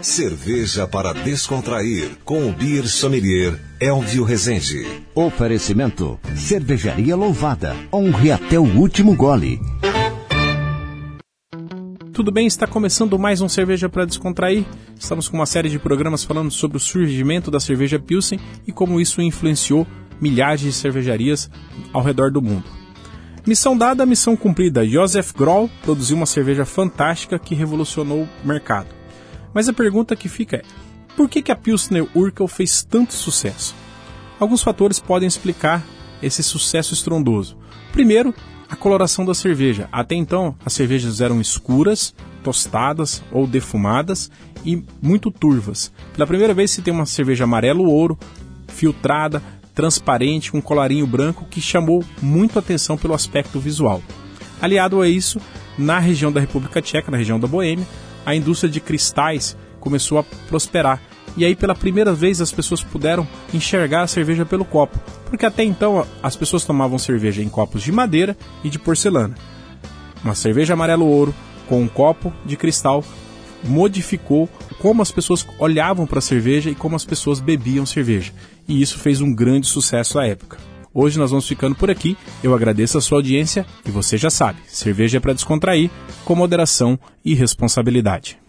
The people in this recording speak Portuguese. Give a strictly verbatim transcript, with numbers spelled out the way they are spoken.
Cerveja para descontrair, com o Beer Sommelier Elvio Rezende. Oferecimento: Cervejaria Louvada. Honre até o último gole. Tudo bem? Está começando mais um Cerveja para Descontrair. Estamos com uma série de programas falando sobre o surgimento da cerveja Pilsen e como isso influenciou milhares de cervejarias ao redor do mundo. Missão dada, missão cumprida. Josef Groll produziu uma cerveja fantástica que revolucionou o mercado. Mas a pergunta que fica é: por que, que a Pilsner Urquell fez tanto sucesso? Alguns fatores podem explicar esse sucesso estrondoso. Primeiro, a coloração da cerveja. Até então, as cervejas eram escuras, tostadas ou defumadas e muito turvas. Pela primeira vez se tem uma cerveja amarelo-ouro, filtrada, transparente, com colarinho branco, que chamou muito atenção pelo aspecto visual. Aliado a isso, na região da República Tcheca, na região da Boêmia, a indústria de cristais começou a prosperar. E aí, pela primeira vez, as pessoas puderam enxergar a cerveja pelo copo. Porque até então, as pessoas tomavam cerveja em copos de madeira e de porcelana. Uma cerveja amarelo-ouro com um copo de cristal modificou como as pessoas olhavam para a cerveja e como as pessoas bebiam cerveja. E isso fez um grande sucesso à época. Hoje nós vamos ficando por aqui. Eu agradeço a sua audiência e você já sabe, cerveja é para descontrair, com moderação e responsabilidade.